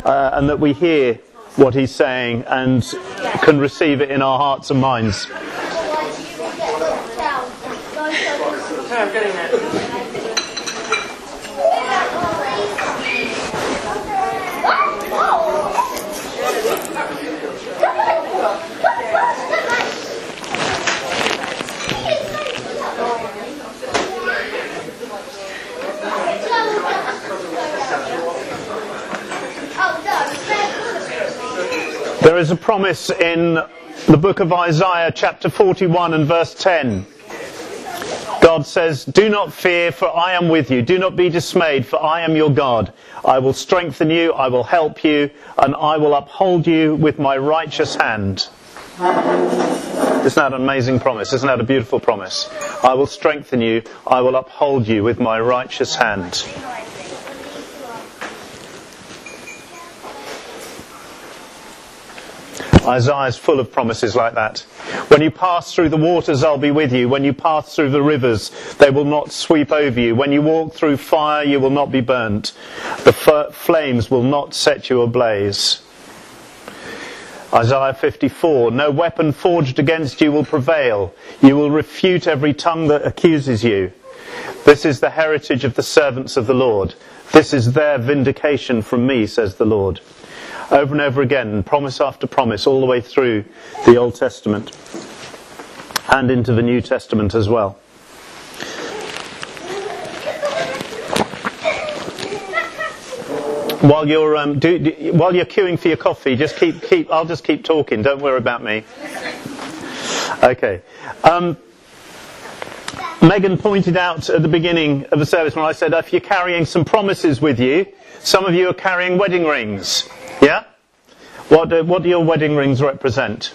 and that we hear what he's saying and can receive it in our hearts and minds. I'm getting it. There is a promise in the book of Isaiah, chapter 41 and verse 10. God says, "Do not fear, for I am with you. Do not be dismayed, for I am your God. I will strengthen you, I will help you, and I will uphold you with my righteous hand." Isn't that an amazing promise? Isn't that a beautiful promise? I will strengthen you, I will uphold you with my righteous hand. Isaiah is full of promises like that. When you pass through the waters, I'll be with you. When you pass through the rivers, they will not sweep over you. When you walk through fire, you will not be burnt. The flames will not set you ablaze. Isaiah 54, "No weapon forged against you will prevail. You will refute every tongue that accuses you. This is the heritage of the servants of the Lord. This is their vindication from me, says the Lord." Over and over again, promise after promise, all the way through the Old Testament and into the New Testament as well. While you're queuing for your coffee, just keep. I'll just keep talking. Don't worry about me. Okay. Megan pointed out at the beginning of the service when I said, if you're carrying some promises with you, some of you are carrying wedding rings. Yeah? What do your wedding rings represent?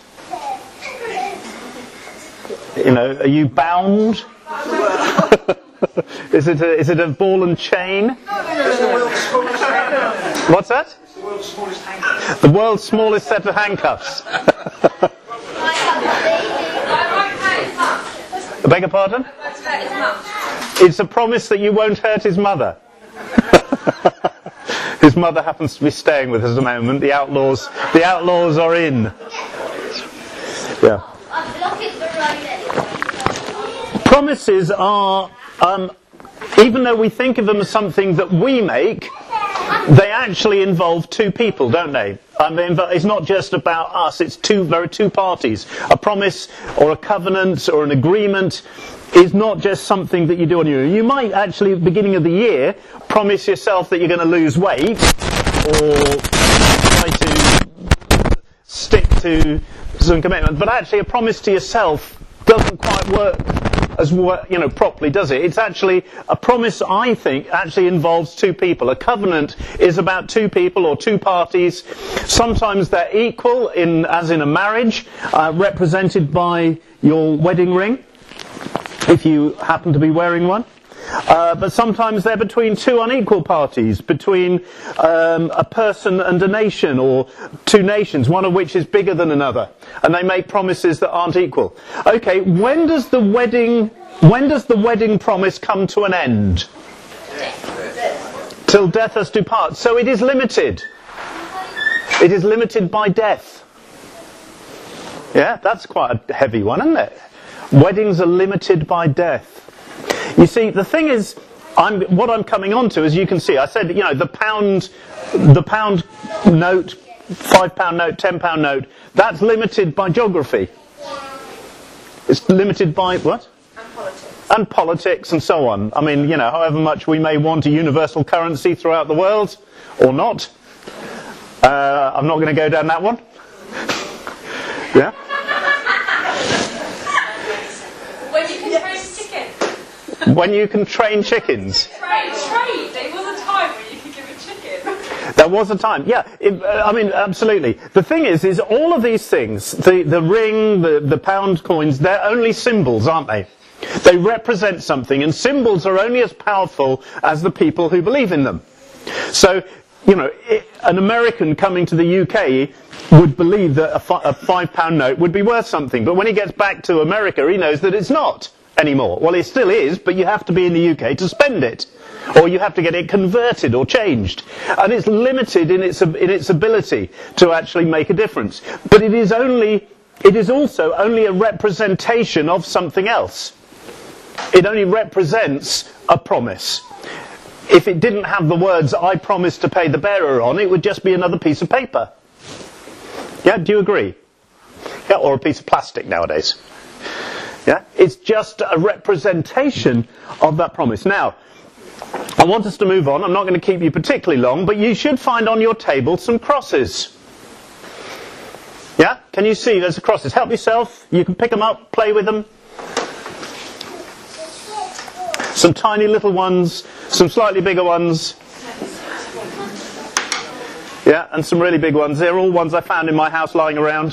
You know, are you bound? Is it a ball and chain? What's that? The world's smallest handcuffs. The world's smallest set of handcuffs. I beg your pardon? It's a promise that you won't hurt his mother. His mother happens to be staying with us at the moment. The outlaws are in. Yeah. Promises are, even though we think of them as something that we make, they actually involve two people, don't they? It's not just about us, there are two parties. A promise or a covenant or an agreement is not just something that you do on your own. You might actually, at the beginning of the year, promise yourself that you're going to lose weight or try to stick to some commitment. But actually a promise to yourself doesn't quite work as well, properly, does it? It's actually, a promise, I think, actually involves two people. A covenant is about two people or two parties. Sometimes they're equal, as in a marriage, represented by your wedding ring, if you happen to be wearing one. But sometimes they're between two unequal parties, between a person and a nation, or two nations, one of which is bigger than another, and they make promises that aren't equal. Okay, when does the wedding promise come to an end? Till death us do part. So it is limited. It is limited by death. Yeah, that's quite a heavy one, isn't it? Weddings are limited by death. You see, the thing is, what I'm coming on to, as you can see, I said, the pound note, £5 note, £10 note, that's limited by geography. It's limited by what? And politics and so on. I mean, however much we may want a universal currency throughout the world, or not. I'm not going to go down that one. Yeah? When you can train chickens. Trade. There was a time when you could give a chicken. There was a time, yeah. Absolutely. The thing is all of these things, the ring, the pound coins, they're only symbols, aren't they? They represent something, and symbols are only as powerful as the people who believe in them. So, an American coming to the UK would believe that a £5 note would be worth something, but when he gets back to America, he knows that it's not. anymore. Well, it still is, but you have to be in the UK to spend it. Or you have to get it converted or changed. And it's limited in its ability to actually make a difference. But it is also only a representation of something else. It only represents a promise. If it didn't have the words, I promise to pay the bearer on, it would just be another piece of paper. Yeah, do you agree? Yeah, or a piece of plastic nowadays. Yeah, it's just a representation of that promise. Now, I want us to move on. I'm not going to keep you particularly long, but you should find on your table some crosses. Yeah? Can you see there's crosses? Help yourself. You can pick them up, play with them. Some tiny little ones, some slightly bigger ones. Yeah, and some really big ones. They're all ones I found in my house lying around.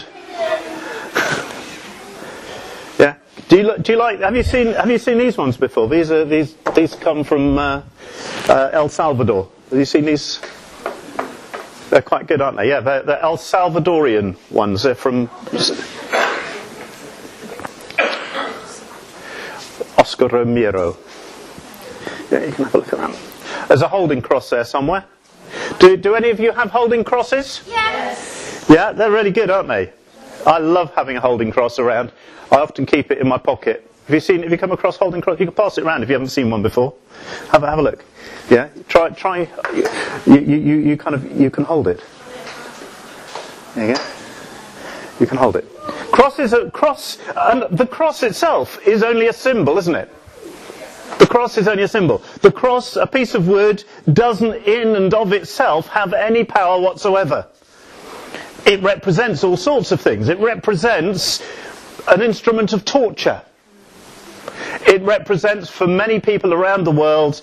Yeah. Do you like? Have you seen these ones before? These come from El Salvador. Have you seen these? They're quite good, aren't they? Yeah, they're El Salvadorian ones. They're from Oscar Romero. Yeah, you can have a look at that. There's a holding cross there somewhere. Do any of you have holding crosses? Yes. Yeah, they're really good, aren't they? I love having a holding cross around. I often keep it in my pocket. Have you come across holding cross? You can pass it around if you haven't seen one before. Have a look. Yeah, try. You can hold it. There you go. You can hold it. And the cross itself is only a symbol, isn't it? The cross is only a symbol. The cross, a piece of wood, doesn't in and of itself have any power whatsoever. It represents all sorts of things. It represents an instrument of torture. It represents, for many people around the world,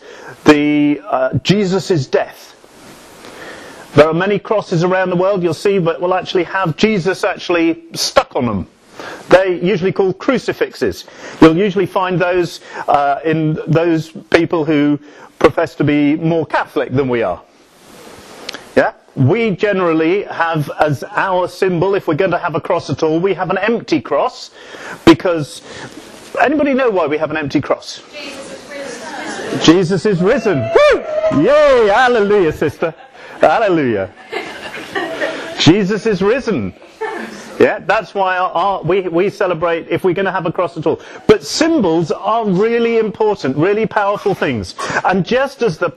Jesus' death. There are many crosses around the world, you'll see, but will actually have Jesus actually stuck on them. They're usually called crucifixes. You'll usually find those in those people who profess to be more Catholic than we are. Yeah? We generally have as our symbol, if we're going to have a cross at all, we have an empty cross, because anybody know why we have an empty cross? Jesus is risen. Woo! Yay! Hallelujah, sister. Hallelujah. Jesus is risen. Yeah, that's why we celebrate if we're going to have a cross at all. But symbols are really important, really powerful things. And just as a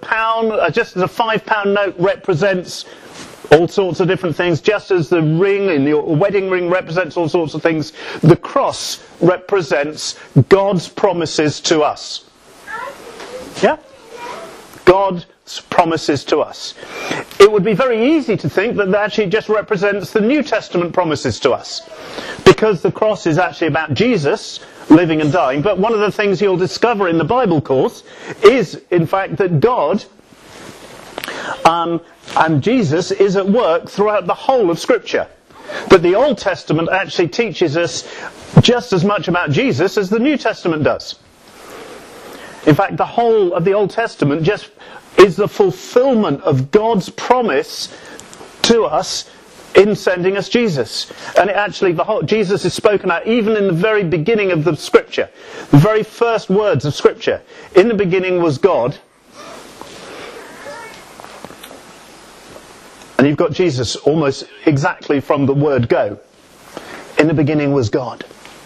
£5 note represents all sorts of different things, just as the ring in your wedding ring represents all sorts of things, the cross represents God's promises to us. Yeah? God's promises to us. It would be very easy to think that actually just represents the New Testament promises to us, because the cross is actually about Jesus living and dying. But one of the things you'll discover in the Bible course is, in fact, that God and Jesus is at work throughout the whole of Scripture. But the Old Testament actually teaches us just as much about Jesus as the New Testament does. In fact, the whole of the Old Testament just is the fulfillment of God's promise to us in sending us Jesus. And it actually, Jesus is spoken out even in the very beginning of the Scripture. The very first words of Scripture. In the beginning was God. And you've got Jesus almost exactly from the word go. In the beginning was God.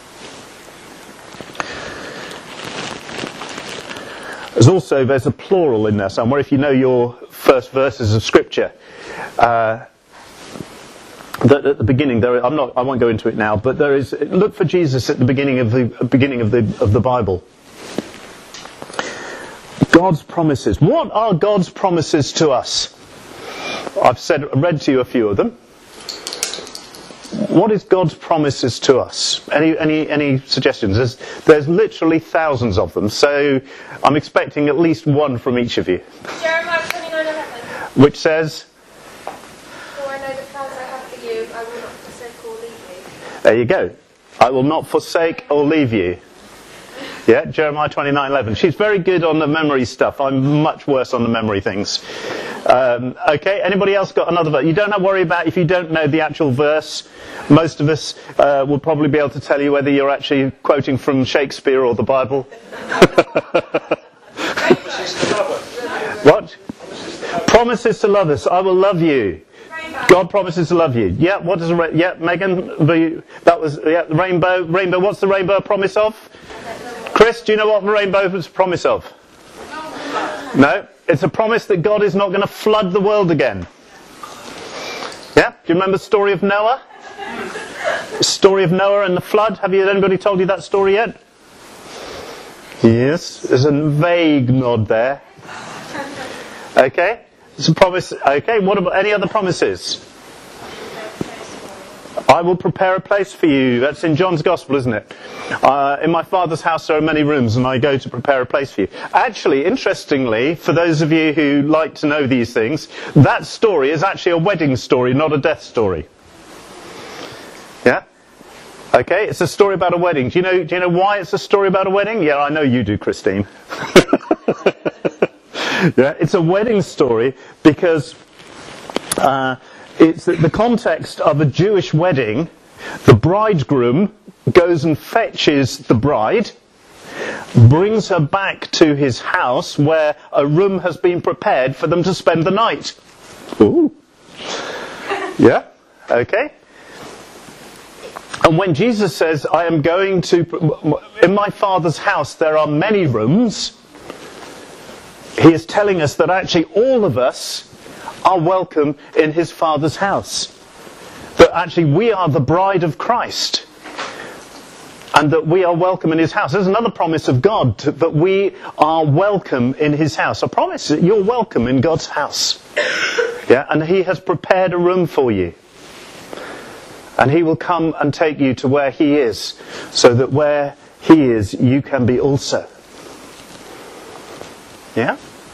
There's a plural in there somewhere. If you know your first verses of Scripture, that at the beginning I won't go into it now, but there is. Look for Jesus at the beginning of the Bible. God's promises. What are God's promises to us? I've read to you a few of them. What is God's promises to us? Any suggestions? There's literally thousands of them, so I'm expecting at least one from each of you. Jeremiah 29:11. Which says, For I know the plans I have for you, I will not forsake or leave you. There you go. I will not forsake or leave you. Yeah, Jeremiah 29:11. She's very good on the memory stuff. I'm much worse on the memory things. Okay, anybody else got another verse? You don't have to worry about if you don't know the actual verse. Most of us will probably be able to tell you whether you're actually quoting from Shakespeare or the Bible. What? Promises to love us. I will love you. God promises to love you. Yeah, what does Megan, the rainbow. Rainbow, what's the rainbow a promise of? Chris, do you know what the rainbow is a promise of? No, it's a promise that God is not going to flood the world again. Yeah, do you remember the story of Noah? The story of Noah and the flood. Have anybody told you that story yet? Yes, there's a vague nod there. Okay, it's a promise. Okay, what about any other promises? I will prepare a place for you. That's in John's Gospel, isn't it? In my Father's house there are many rooms, and I go to prepare a place for you. Actually, interestingly, for those of you who like to know these things, that story is actually a wedding story, not a death story. Yeah? Okay, it's a story about a wedding. Do you know why it's a story about a wedding? Yeah, I know you do, Christine. Yeah, it's a wedding story because it's the context of a Jewish wedding. The bridegroom goes and fetches the bride, brings her back to his house where a room has been prepared for them to spend the night. Ooh. Yeah, okay. And when Jesus says, I am going to, in my Father's house there are many rooms, he is telling us that actually all of us are welcome in his Father's house. That actually we are the bride of Christ. And that we are welcome in his house. There's another promise of God, that we are welcome in his house. I promise that you're welcome in God's house. Yeah, and he has prepared a room for you. And he will come and take you to where he is, so that where he is, you can be also. Yeah?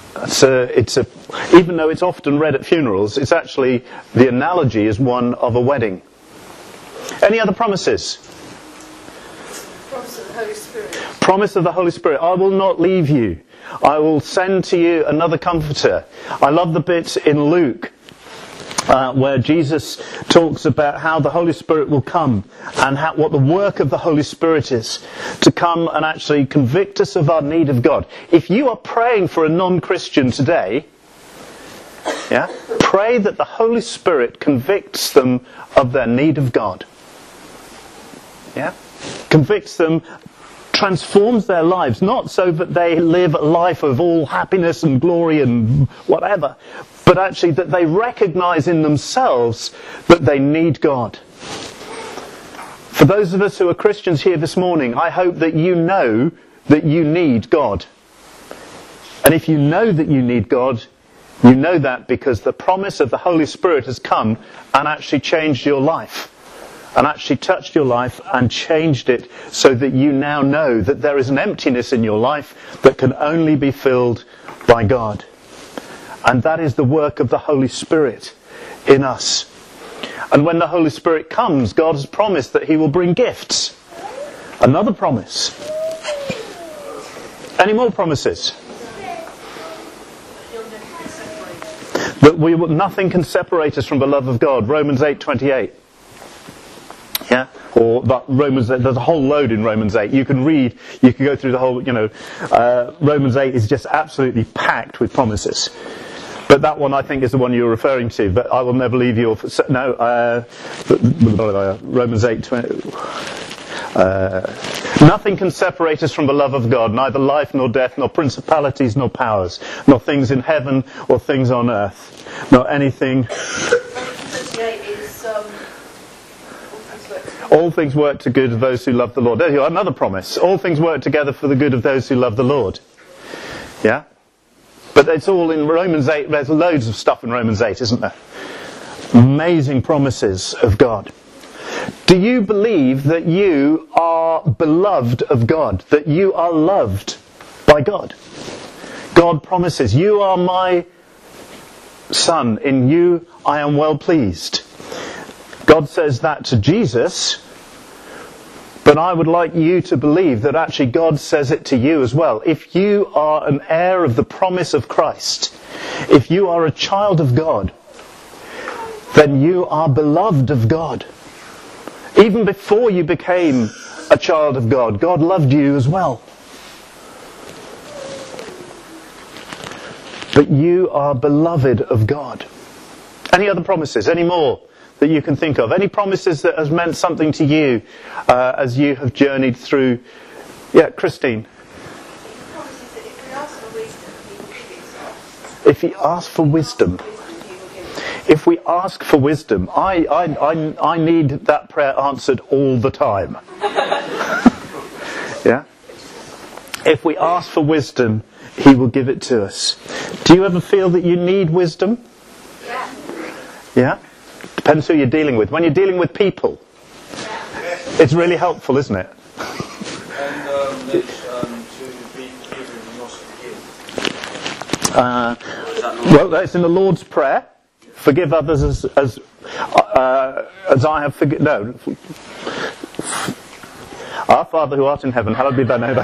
Even though it's often read at funerals, it's actually, the analogy is one of a wedding. Any other promises? Promise of the Holy Spirit. Promise of the Holy Spirit. I will not leave you. I will send to you another comforter. I love the bit in Luke where Jesus talks about how the Holy Spirit will come and what the work of the Holy Spirit is to come and actually convict us of our need of God. If you are praying for a non-Christian today, yeah, pray that the Holy Spirit convicts them of their need of God. Yeah? Convicts them, transforms their lives, not so that they live a life of all happiness and glory and whatever, but actually that they recognize in themselves that they need God. For those of us who are Christians here this morning, I hope that you know that you need God. And if you know that you need God, you know that because the promise of the Holy Spirit has come and actually changed your life. And actually touched your life and changed it so that you now know that there is an emptiness in your life that can only be filled by God. And that is the work of the Holy Spirit in us. And when the Holy Spirit comes, God has promised that he will bring gifts. Another promise. Any more promises? That nothing can separate us from the love of God. Romans 8:28. Yeah, or Romans. There's a whole load in Romans 8. You can go through the whole. Romans 8 is just absolutely packed with promises. But that one, I think, is the one you're referring to. But I will never leave you. Romans 8:20. Nothing can separate us from the love of God, neither life nor death, nor principalities nor powers, nor things in heaven or things on earth, nor anything. 38 is all things work to good of those who love the Lord. There you are, another promise. All things work together for the good of those who love the Lord. Yeah? But it's all in Romans 8. There's loads of stuff in Romans 8, isn't there? Amazing promises of God. Do you believe that you are beloved of God? That you are loved by God? God promises, you are my son, in you I am well pleased. God says that to Jesus, but I would like you to believe that actually God says it to you as well. If you are an heir of the promise of Christ, If you are a child of God, then you are beloved of God. Even before you became a child of God, God loved you as well. But you are beloved of God. Any other promises? Any more that you can think of? Any promises that has meant something to you as you have journeyed through? Yeah, Christine. Promises that if we ask for wisdom, he will give it to us. If you ask for wisdom. If we ask for wisdom, I need that prayer answered all the time. Yeah? If we ask for wisdom, he will give it to us. Do you ever feel that you need wisdom? Yeah. Yeah? Depends who you're dealing with. When you're dealing with people, it's really helpful, isn't it? And to be forgiven and not forgive. Well, that's in the Lord's Prayer. Forgive others as I have forgiven. No. Our Father who art in heaven, hallowed be thy name.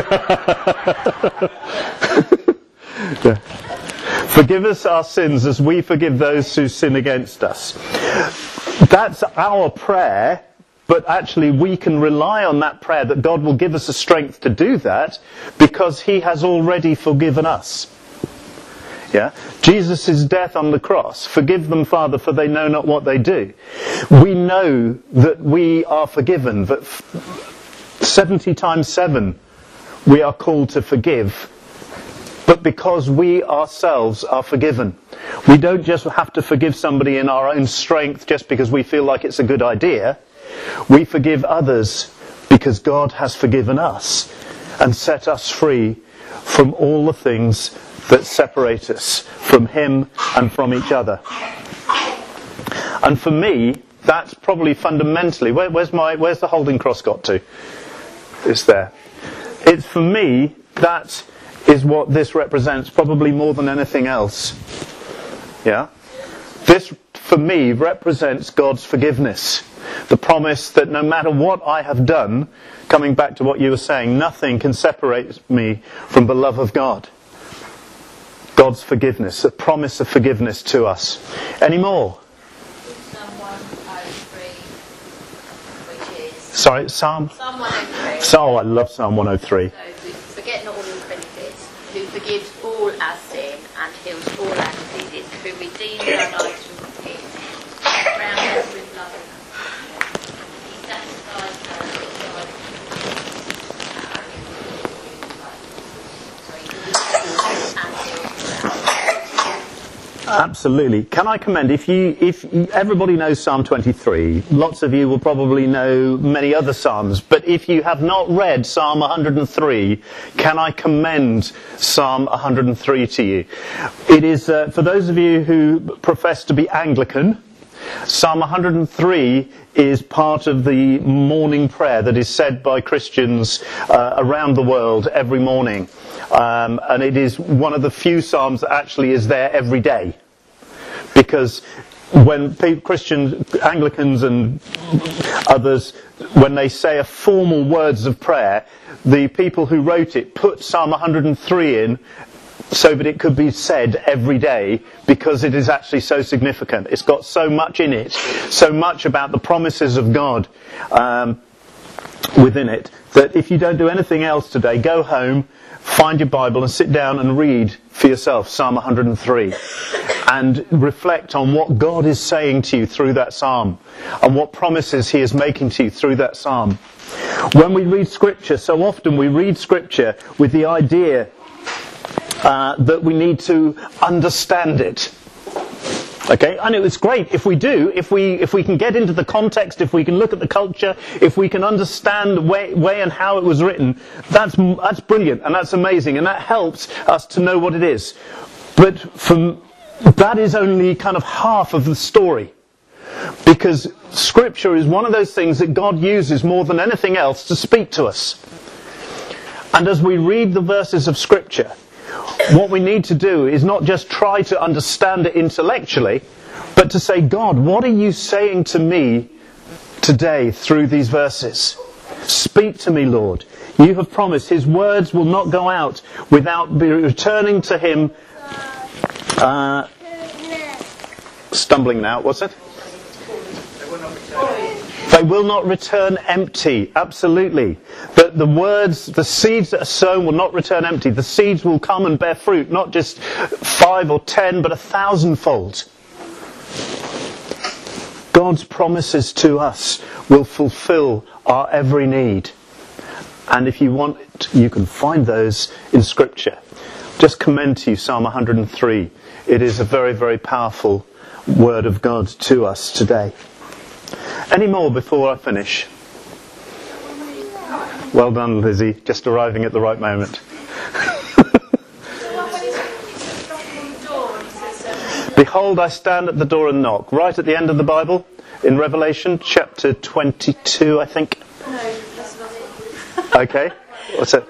Yeah. Forgive us our sins as we forgive those who sin against us. That's our prayer, but actually we can rely on that prayer that God will give us the strength to do that because he has already forgiven us. Yeah? Jesus' death on the cross. Forgive them, Father, for they know not what they do. We know that we are forgiven, that 70 times 7 we are called to forgive. But because we ourselves are forgiven. We don't just have to forgive somebody in our own strength just because we feel like it's a good idea. We forgive others because God has forgiven us and set us free from all the things that separate us from him and from each other. And for me, that's probably fundamentally, where's the holding cross got to? It's there. It's for me, that is what this represents, probably more than anything else. Yeah? This, for me, represents God's forgiveness. The promise that no matter what I have done, coming back to what you were saying, nothing can separate me from the love of God. God's forgiveness, a promise of forgiveness to us. Any more? Psalm 103, which is... Sorry, Psalm 103. Oh, I love Psalm 103. So, forget not all his benefits, who forgives all our sin and heals all our diseases, who redeems our lives from sin, crowns us with love and he satisfies our Absolutely. Can I commend, if everybody knows Psalm 23, lots of you will probably know many other Psalms, but if you have not read Psalm 103, can I commend Psalm 103 to you? It is, for those of you who profess to be Anglican, Psalm 103 is part of the morning prayer that is said by Christians around the world every morning. And it is one of the few psalms that actually is there every day. Because when Christians, Anglicans and others, when they say a formal words of prayer, the people who wrote it put Psalm 103 in so that it could be said every day, because it is actually so significant. It's got so much in it, so much about the promises of God within it, that if you don't do anything else today, go home, find your Bible and sit down and read for yourself Psalm 103 and reflect on what God is saying to you through that psalm and what promises he is making to you through that psalm. When we read Scripture, so often we read Scripture with the idea that we need to understand it. Okay, and it's great if we do, if we can get into the context, if we can look at the culture, if we can understand the way and how it was written, that's brilliant and that's amazing and that helps us to know what it is. But that is only kind of half of the story, because Scripture is one of those things that God uses more than anything else to speak to us. And as we read the verses of Scripture, what we need to do is not just try to understand it intellectually, but to say, God, what are you saying to me today through these verses? Speak to me, Lord. You have promised his words will not go out without returning to him Stumbling now, what's it? They will not return empty. Absolutely. The words, the seeds that are sown will not return empty. The seeds will come and bear fruit, not just 5 or 10, but 1,000-fold. God's promises to us will fulfill our every need. And if you want it, you can find those in Scripture. Just commend to you Psalm 103. It is a very, very powerful word of God to us today. Any more before I finish? Well done, Lizzie. Just arriving at the right moment. Behold, I stand at the door and knock. Right at the end of the Bible, in Revelation, chapter 22, I think. No, that's not it. Okay. What's it?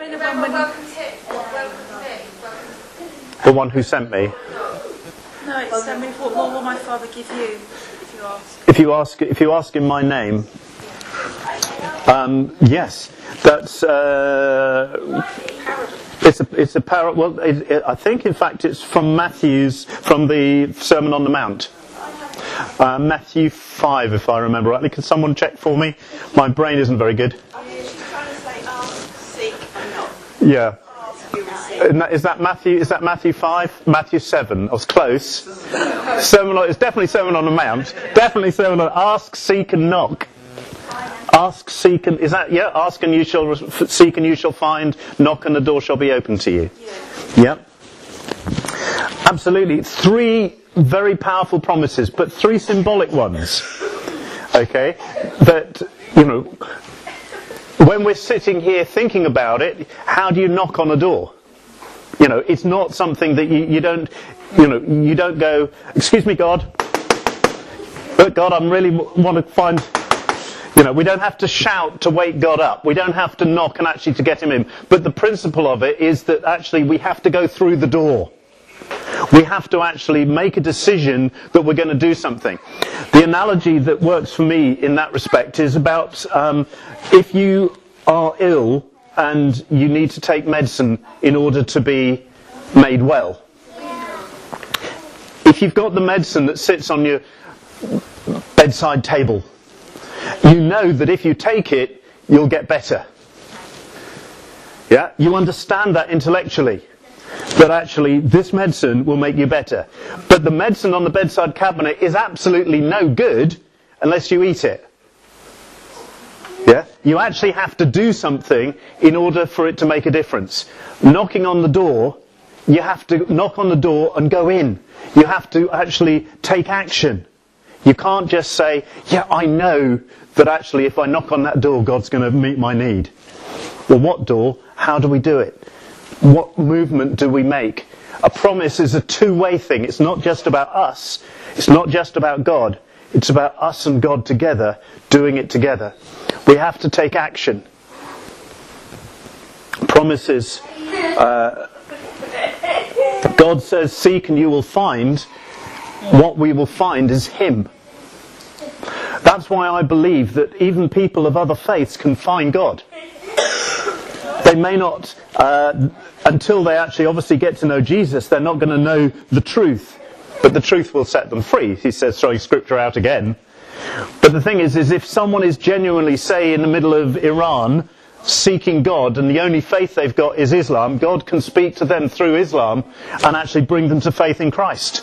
The one who sent me. No, it's what will my Father give you if you ask? If you ask in my name, yes, that's it's a parable. Well, I think in fact it's from the Sermon on the Mount, Matthew 5, if I remember rightly. Can someone check for me? My brain isn't very good. Yeah. Is that Matthew 5? Matthew 7. I was close. It's definitely Sermon on the Mount. Definitely Sermon on Ask, seek and knock. Ask, seek and... Is that... Yeah? Ask and you shall... Seek and you shall find. Knock and the door shall be open to you. Yeah. Absolutely. 3 very powerful promises, but 3 symbolic ones. Okay? That, when we're sitting here thinking about it, how do you knock on a door? It's not something that you don't go, excuse me, God. But God, I really want to find, we don't have to shout to wake God up. We don't have to knock and actually to get him in. But the principle of it is that actually we have to go through the door. We have to actually make a decision that we're going to do something. The analogy that works for me in that respect is about if you are ill and you need to take medicine in order to be made well. If you've got the medicine that sits on your bedside table, you know that if you take it, you'll get better. Yeah? You understand that intellectually. That actually this medicine will make you better. But the medicine on the bedside cabinet is absolutely no good unless you eat it. Yeah? You actually have to do something in order for it to make a difference. Knocking on the door, you have to knock on the door and go in. You have to actually take action. You can't just say, yeah, I know that actually if I knock on that door, God's going to meet my need. Well, what door? How do we do it? What movement do we make? A promise is a two-way thing. It's not just about us. It's not just about God. It's about us and God together, doing it together. We have to take action. Promises. God says, seek and you will find. What we will find is Him. That's why I believe that even people of other faiths can find God. They may not, until they actually obviously get to know Jesus, they're not going to know the truth. But the truth will set them free. He says, throwing scripture out again. But the thing is if someone is genuinely, say, in the middle of Iran, seeking God, and the only faith they've got is Islam, God can speak to them through Islam and actually bring them to faith in Christ.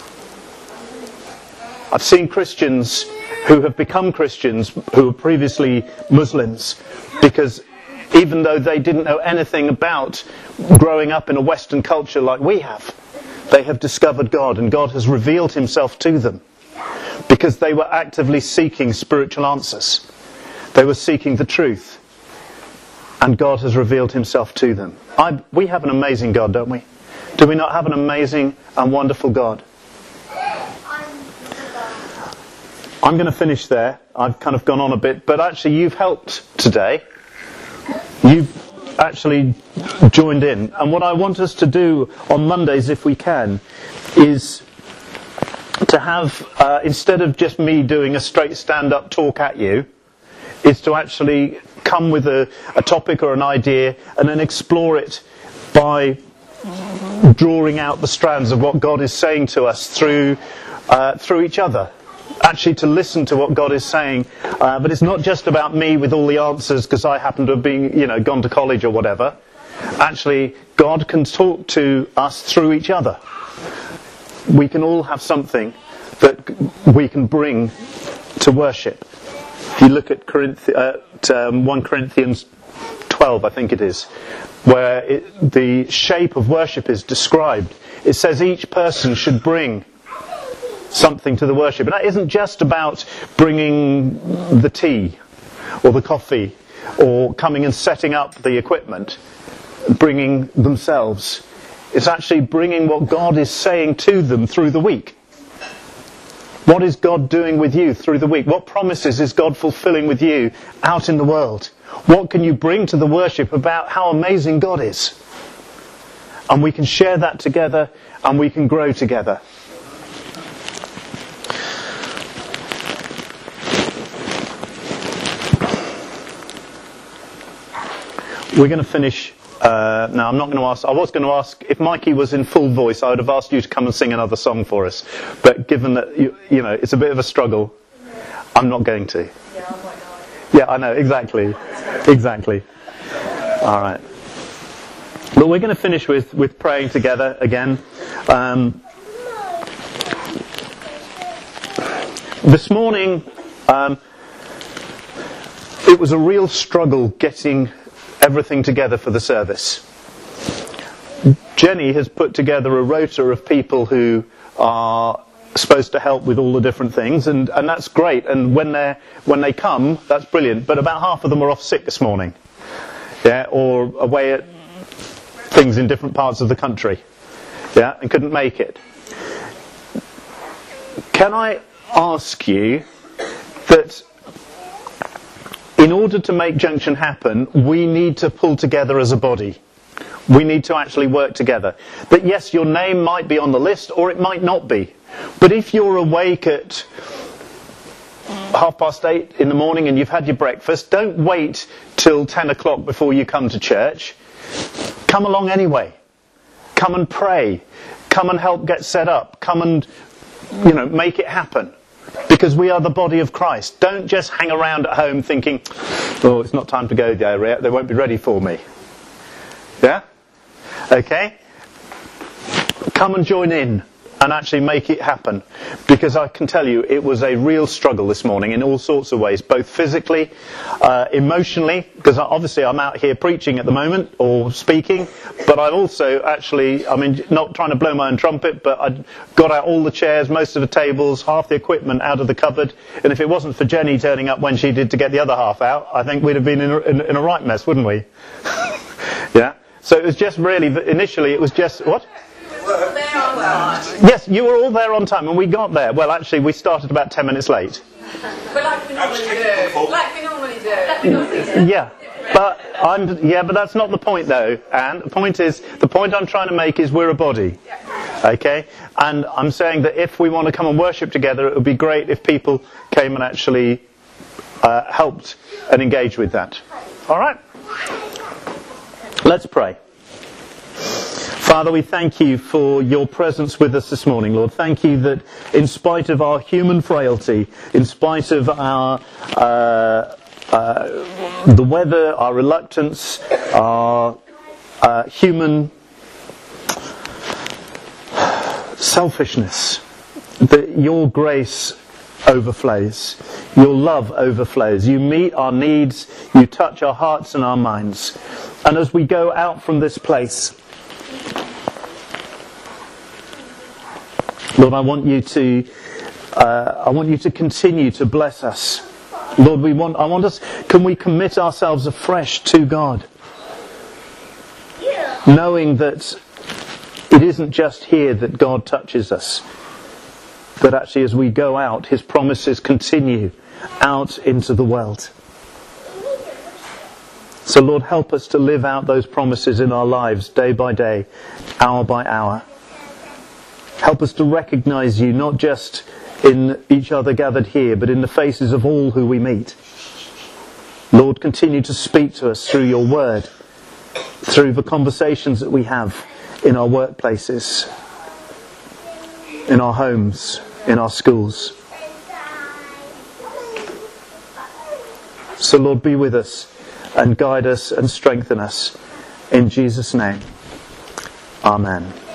I've seen Christians who have become Christians who were previously Muslims because even though they didn't know anything about growing up in a Western culture like we have, they have discovered God and God has revealed Himself to them because they were actively seeking spiritual answers. They were seeking the truth and God has revealed Himself to them. We have an amazing God, don't we? Do we not have an amazing and wonderful God? I'm going to finish there. I've kind of gone on a bit, but actually you've helped today. You've actually joined in. And what I want us to do on Mondays, if we can, is to have, instead of just me doing a straight stand-up talk at you, is to actually come with a topic or an idea and then explore it by drawing out the strands of what God is saying to us through each other. Actually, to listen to what God is saying. But it's not just about me with all the answers because I happen to have been, gone to college or whatever. Actually, God can talk to us through each other. We can all have something that we can bring to worship. If you look at 1 Corinthians 12, I think it is, where the shape of worship is described. It says each person should bring something to the worship. And that isn't just about bringing the tea or the coffee or coming and setting up the equipment, bringing themselves. It's actually bringing what God is saying to them through the week. What is God doing with you through the week? What promises is God fulfilling with you out in the world? What can you bring to the worship about how amazing God is? And we can share that together and we can grow together. We're going to finish. Now, I'm not going to ask. I was going to ask if Mikey was in full voice. I would have asked you to come and sing another song for us. But given that you know it's a bit of a struggle, I'm not going to. Yeah, I know exactly. All right. But we're going to finish with praying together again. This morning, it was a real struggle getting everything together for the service. Jenny has put together a rota of people who are supposed to help with all the different things, and that's great. And when they come, that's brilliant. But about half of them are off sick this morning, or away at things in different parts of the country, and couldn't make it. Can I ask you that in order to make Junction happen, we need to pull together as a body. We need to actually work together. That yes, your name might be on the list, or it might not be. But if you're awake at 8:30 in the morning and you've had your breakfast, don't wait till 10 o'clock before you come to church. Come along anyway. Come and pray. Come and help get set up. Come and, make it happen. Because we are the body of Christ. Don't just hang around at home thinking, oh, it's not time to go there yet. They won't be ready for me. Yeah? Okay? Come and join in and actually make it happen. Because I can tell you, it was a real struggle this morning in all sorts of ways. Both physically, emotionally, because obviously I'm out here preaching at the moment, or speaking. But I've also actually, not trying to blow my own trumpet, but I got out all the chairs, most of the tables, half the equipment out of the cupboard. And if it wasn't for Jenny turning up when she did to get the other half out, I think we'd have been in a right mess, wouldn't we? Yeah? So it was just really, initially it was just, what? Yes, you were all there on time, and we got there. Well, actually, we started about 10 minutes late. But like we normally do. Yeah. But that's not the point, though. And the point I'm trying to make is we're a body. Okay? And I'm saying that if we want to come and worship together, it would be great if people came and actually helped and engaged with that. All right? Let's pray. Father, we thank you for your presence with us this morning, Lord. Thank you that in spite of our human frailty, in spite of our the weather, our reluctance, our human selfishness, that your grace overflows, your love overflows. You meet our needs, you touch our hearts and our minds. And as we go out from this place, Lord, I want you to continue to bless us. Lord, can we commit ourselves afresh to God? Knowing that it isn't just here that God touches us, but actually as we go out, His promises continue out into the world. So Lord, help us to live out those promises in our lives day by day, hour by hour. Help us to recognise you not just in each other gathered here, but in the faces of all who we meet. Lord, continue to speak to us through your word, through the conversations that we have in our workplaces, in our homes, in our schools. So Lord, be with us and guide us and strengthen us. In Jesus' name. Amen.